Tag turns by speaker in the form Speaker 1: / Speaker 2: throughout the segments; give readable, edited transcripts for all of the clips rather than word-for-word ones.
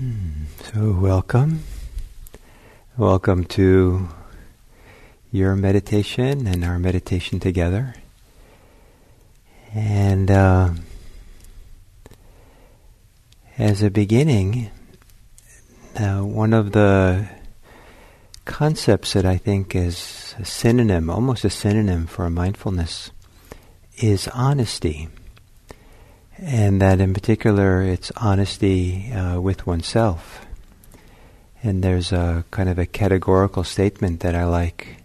Speaker 1: So welcome. Welcome to your meditation and our meditation together. And as a beginning, one of the concepts that I think is a synonym, almost a synonym for mindfulness, is honesty. And that in particular, it's honesty with oneself. And there's a kind of a categorical statement that I like.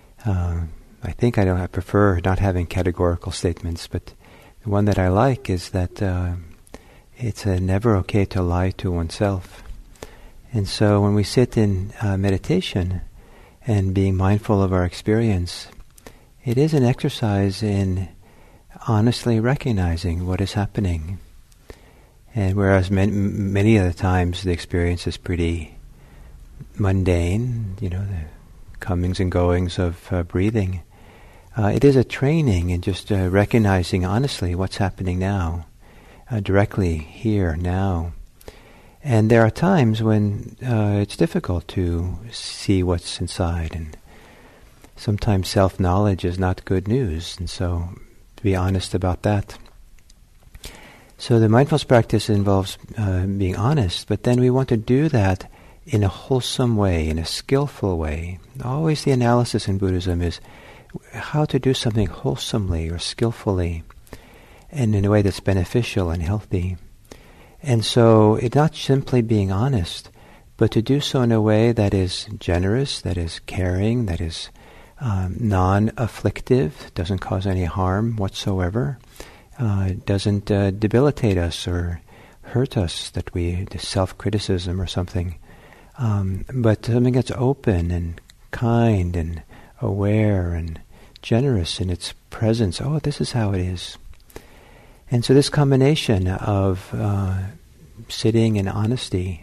Speaker 1: I prefer not having categorical statements, but the one that I like is that it's never okay to lie to oneself. And so when we sit in meditation and being mindful of our experience, it is an exercise in honestly recognizing what is happening. And whereas many of the times the experience is pretty mundane, the comings and goings of breathing, it is a training in just recognizing honestly what's happening now, directly here, now. And there are times when it's difficult to see what's inside, and sometimes self-knowledge is not good news, and so to be honest about that. So the mindfulness practice involves being honest, but then we want to do that in a wholesome way, in a skillful way. Always the analysis in Buddhism is how to do something wholesomely or skillfully, and in a way that's beneficial and healthy. And so it's not simply being honest, but to do so in a way that is generous, that is caring, that is non-afflictive, doesn't cause any harm whatsoever, doesn't debilitate us or hurt us, that we self-criticism or something, but something that's open and kind and aware and generous in its presence. Oh, this is how it is. And so this combination of sitting in honesty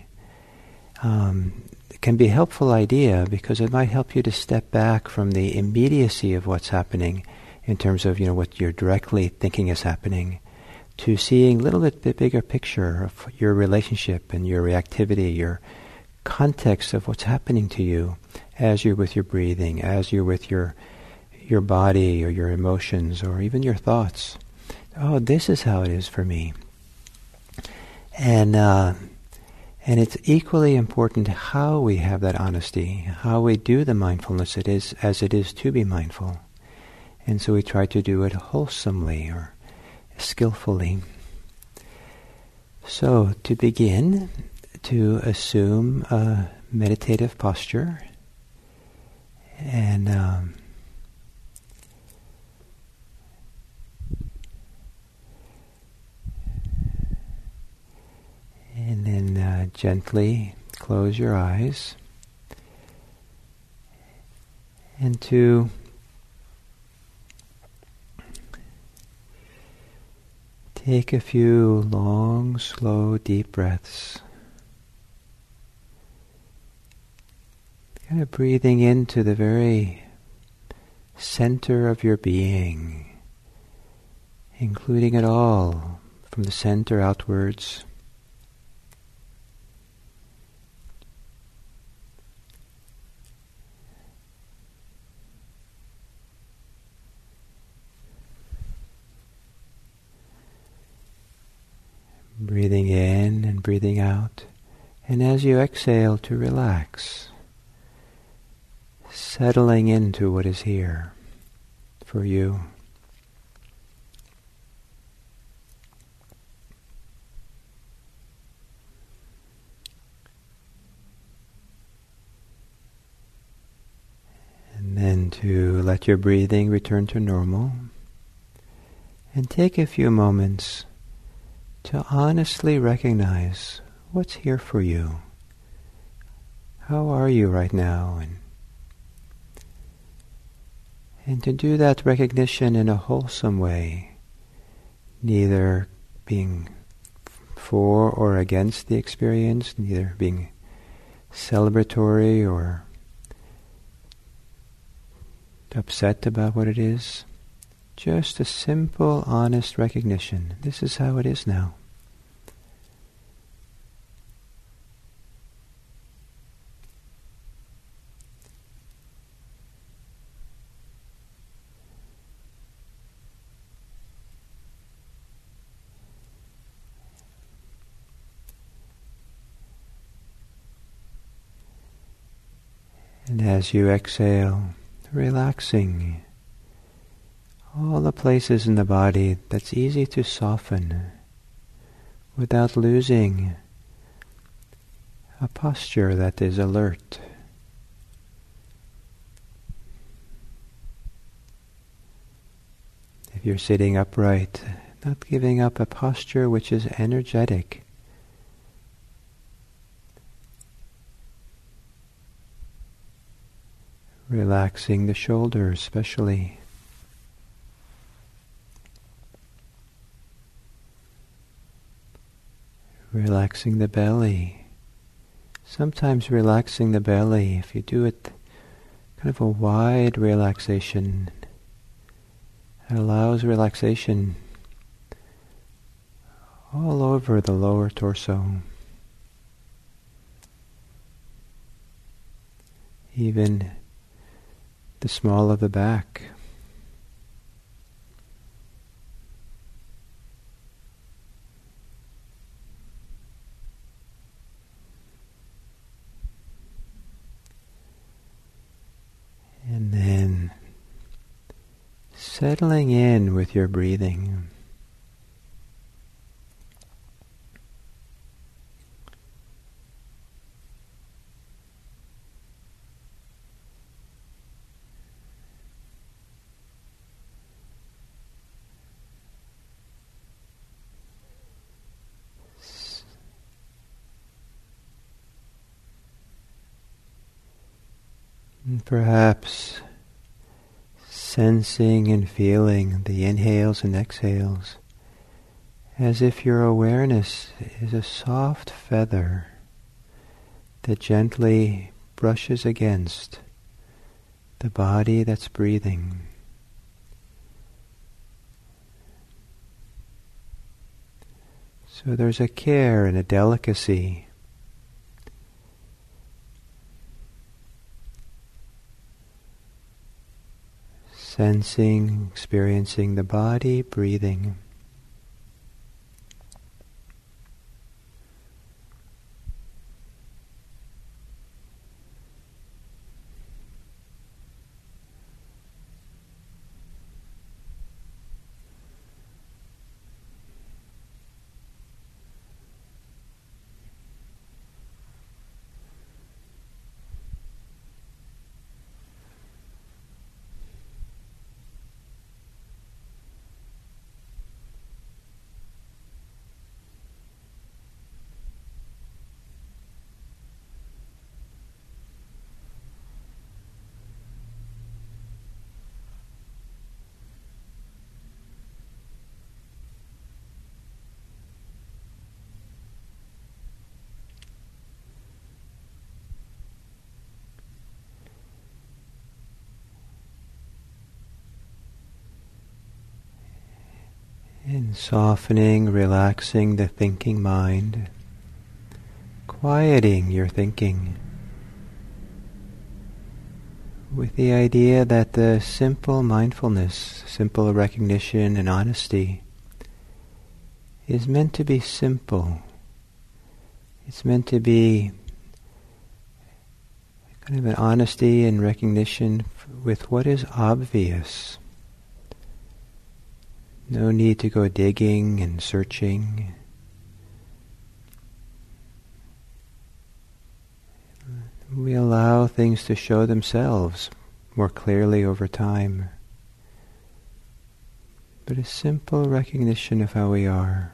Speaker 1: can be a helpful idea, because it might help you to step back from the immediacy of what's happening in terms of what you're directly thinking is happening, to seeing a little bit bigger picture of your relationship and your reactivity, your context of what's happening to you as you're with your breathing, as you're with your body or your emotions or even your thoughts. Oh, this is how it is for me. And it's equally important how we have that honesty, how we do the mindfulness as it is to be mindful. And so we try to do it wholesomely or skillfully. So to begin, to assume a meditative posture, and then gently close your eyes, and to take a few long, slow, deep breaths, kind of breathing into the very center of your being, including it all from the center outwards. Breathing in and breathing out, and as you exhale, to relax, settling into what is here for you. And then to let your breathing return to normal, and take a few moments to honestly recognize what's here for you. How are you right now? And to do that recognition in a wholesome way, neither being for or against the experience, neither being celebratory or upset about what it is. Just a simple, honest recognition. This is how it is now. And as you exhale, relaxing all the places in the body that's easy to soften without losing a posture that is alert. If you're sitting upright, not giving up a posture which is energetic. Relaxing the shoulders especially. Relaxing the belly. Sometimes relaxing the belly, if you do it kind of a wide relaxation, it allows relaxation all over the lower torso. Even the small of the back. And then settling in with your breathing. And perhaps sensing and feeling the inhales and exhales as if your awareness is a soft feather that gently brushes against the body that's breathing. So there's a care and a delicacy. Sensing, experiencing the body, breathing. And softening, relaxing the thinking mind, quieting your thinking with the idea that the simple mindfulness, simple recognition and honesty is meant to be simple. It's meant to be kind of an honesty and recognition with what is obvious. No need to go digging and searching. We allow things to show themselves more clearly over time. But a simple recognition of how we are.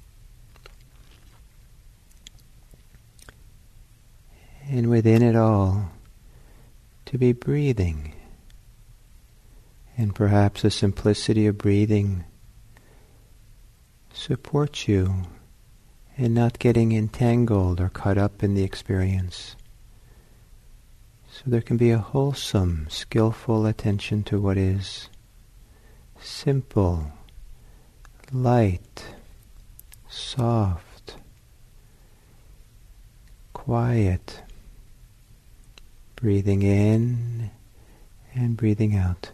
Speaker 1: And within it all, to be breathing. And perhaps the simplicity of breathing supports you in not getting entangled or caught up in the experience. So there can be a wholesome, skillful attention to what is simple, light, soft, quiet, breathing in and breathing out.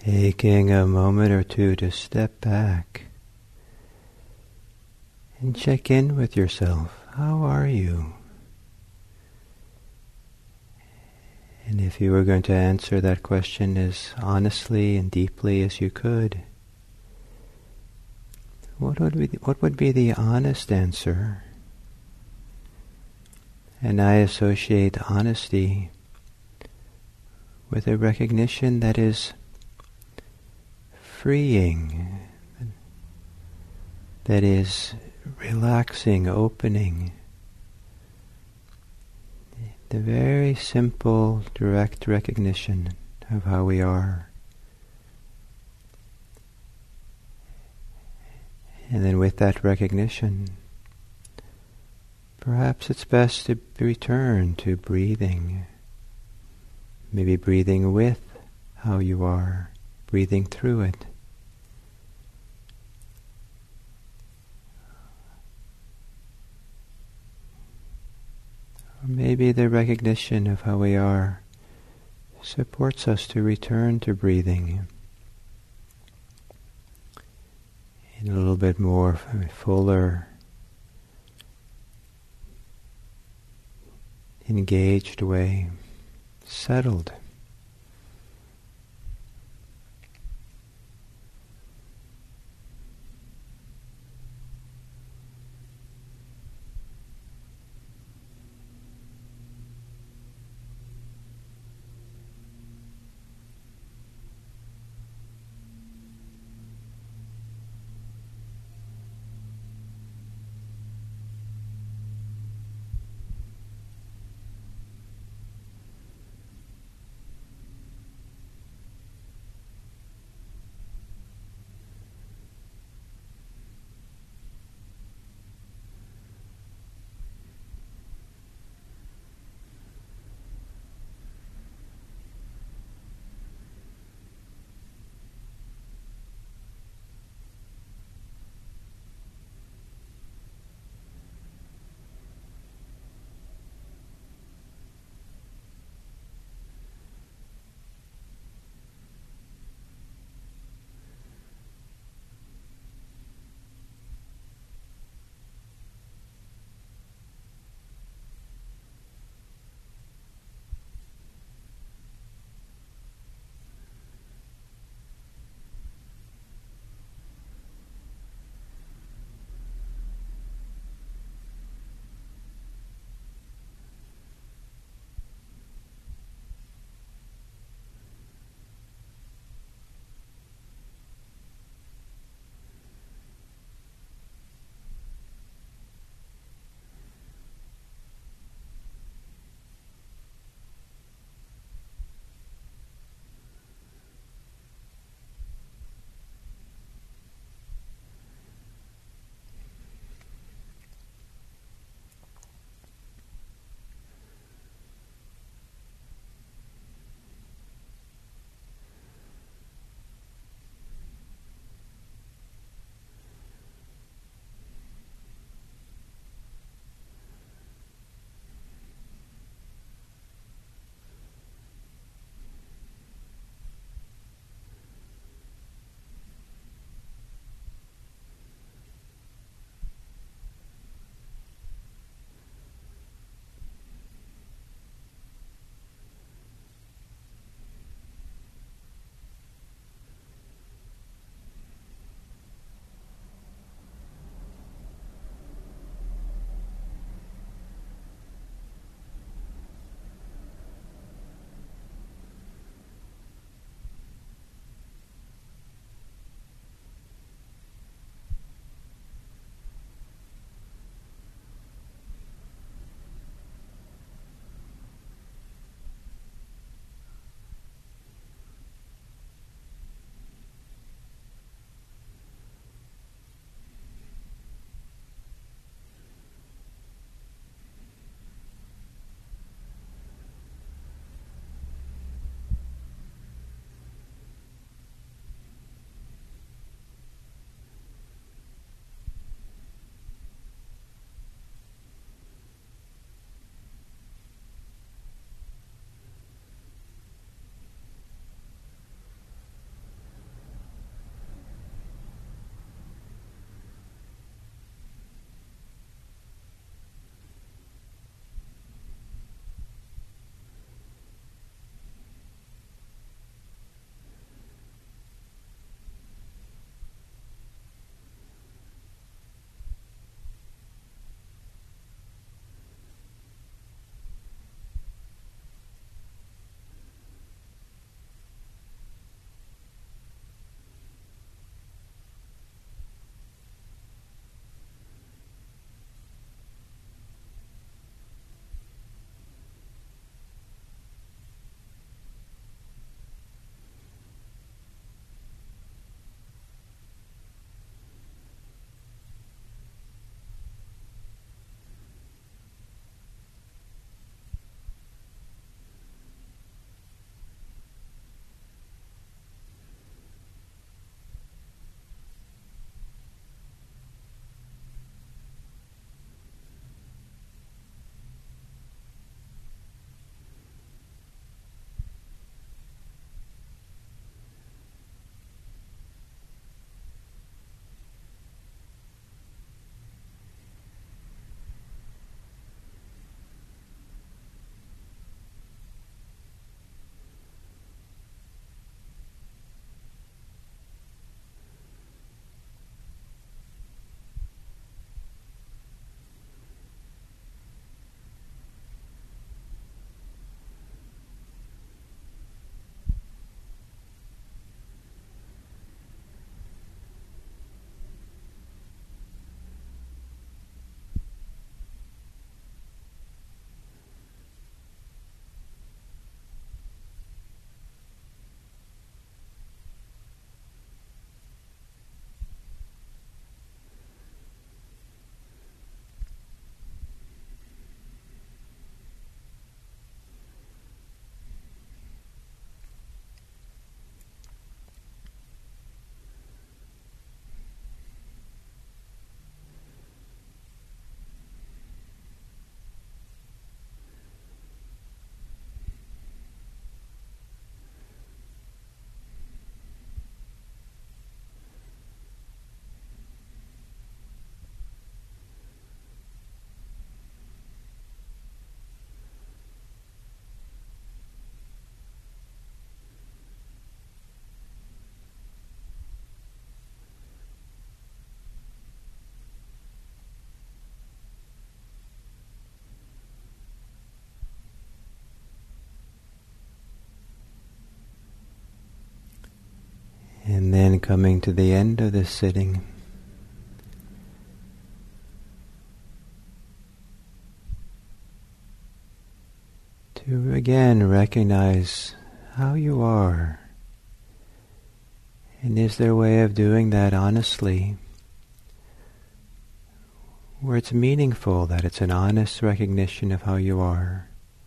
Speaker 1: Taking a moment or two to step back and check in with yourself. How are you? And if you were going to answer that question as honestly and deeply as you could, what would be the honest answer? And I associate honesty with a recognition that is freeing, that is relaxing, opening. The very simple, direct recognition of how we are. And then with that recognition, perhaps it's best to return to breathing. Maybe breathing with how you are, breathing through it. Or maybe the recognition of how we are supports us to return to breathing in a little bit more fuller, engaged way, settled. then coming to the end of this sitting, to again recognize how you are. And is there a way of doing that honestly, where it's meaningful, that it's an honest recognition of how you are,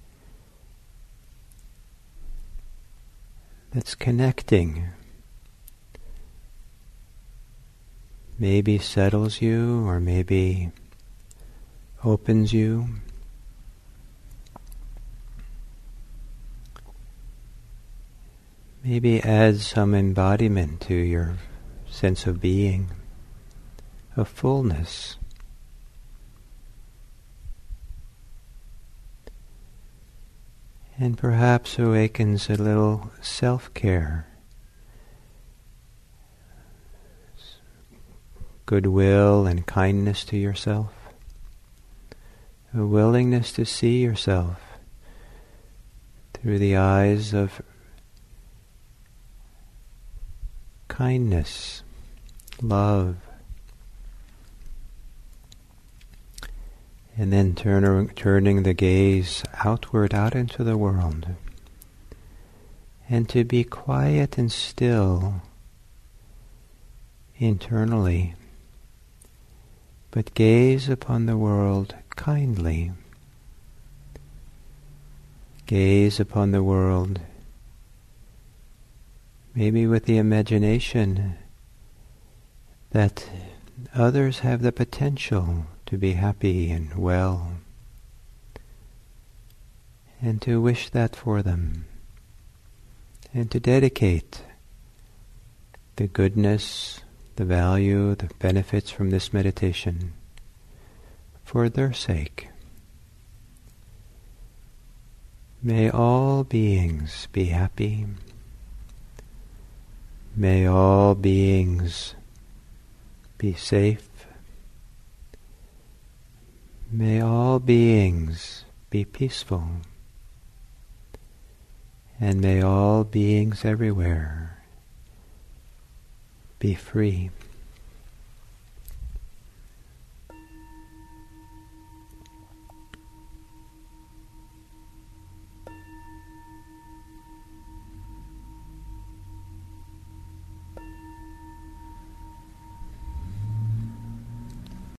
Speaker 1: that's connecting, maybe settles you or maybe opens you. Maybe adds some embodiment to your sense of being, of fullness. And perhaps awakens a little self-care, goodwill and kindness to yourself, a willingness to see yourself through the eyes of kindness, love, and then turning the gaze outward, out into the world, and to be quiet and still internally, but gaze upon the world kindly. Gaze upon the world maybe with the imagination that others have the potential to be happy and well, and to wish that for them, and to dedicate the goodness, the value, the benefits from this meditation for their sake. May all beings be happy. May all beings be safe. May all beings be peaceful. And may all beings everywhere be free.